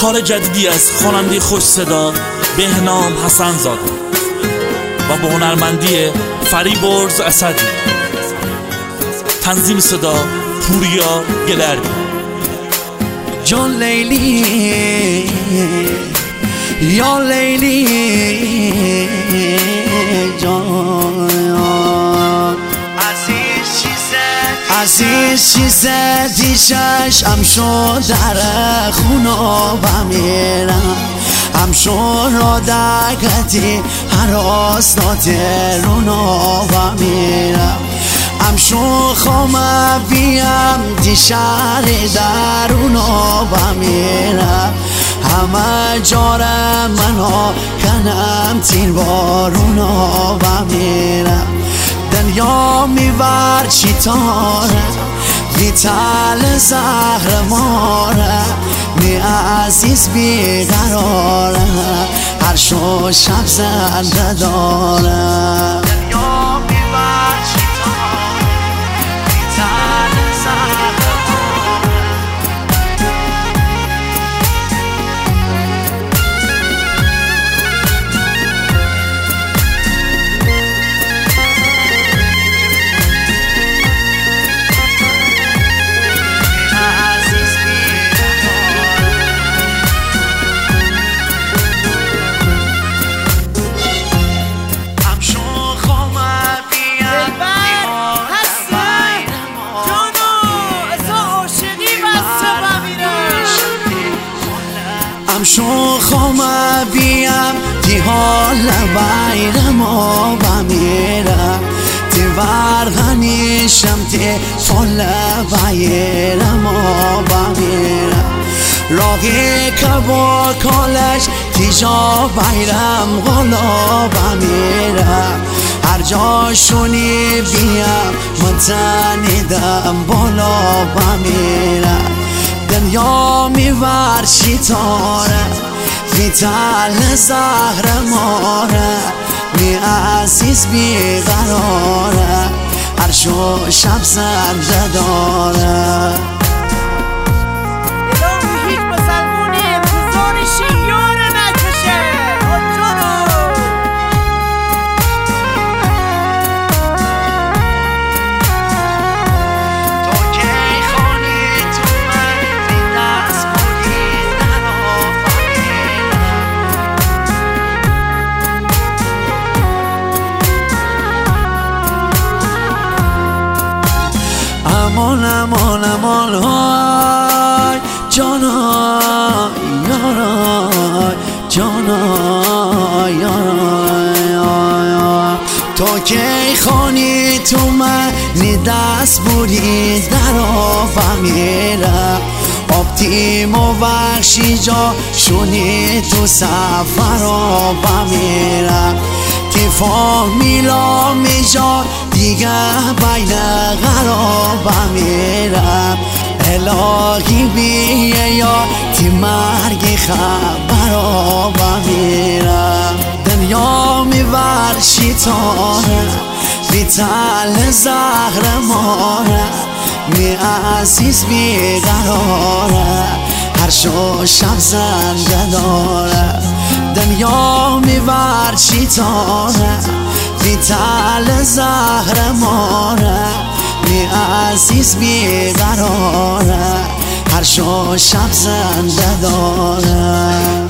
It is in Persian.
کار جدیدی از خواننده خوش صدا بهنام حسن زاده و با هنرمندی فریبرز اسدی. تنظیم صدا پوریا گلردی. جان لیلی یا لیلی جان عزیز چیزه دیشش هم شد در خونا بمیرم هم شد را دکتی هراس داده رونا بمیرم هم شد خوامه بیم دیشر درونا بمیرم همه جارم منو کنم تیر بارونا بمیرم دنیا میور چی تاره ویتال زهر ماره می عزیز بیقراره هر شو شب زنده داره دنیا میور چی تاره ویتال زهر شو خوامه بیم دی حال بیرم و بمیرم دی ورغنیشم دی فال بیرم و بمیرم راقی که با کالش دی جا بیرم غلا بمیرم هر جا شونی بیم من تنیدم بالا بمیرم دنیا میور چی تاره ویتال زهر ماره می عزیز بیقراره هر شو شب زنده داره امان امان های جانای یارای جانای یارای تو که خانی تو منی دست بودی در آب میرم آبتیم و وحشی جا شونی تو سفر آب میرم تیفا میلا میجا دیگه بین غراب میرم الهی بیه یا تی مرگی خبراب میرم دنیا میور چی تاره ویتال زهر ماره می عزیز بیقراره هر شو شب زنده داره دنیا میور چی تاره ویتال زهر ماره می عزیز بیقراره هر شو شب زنده داره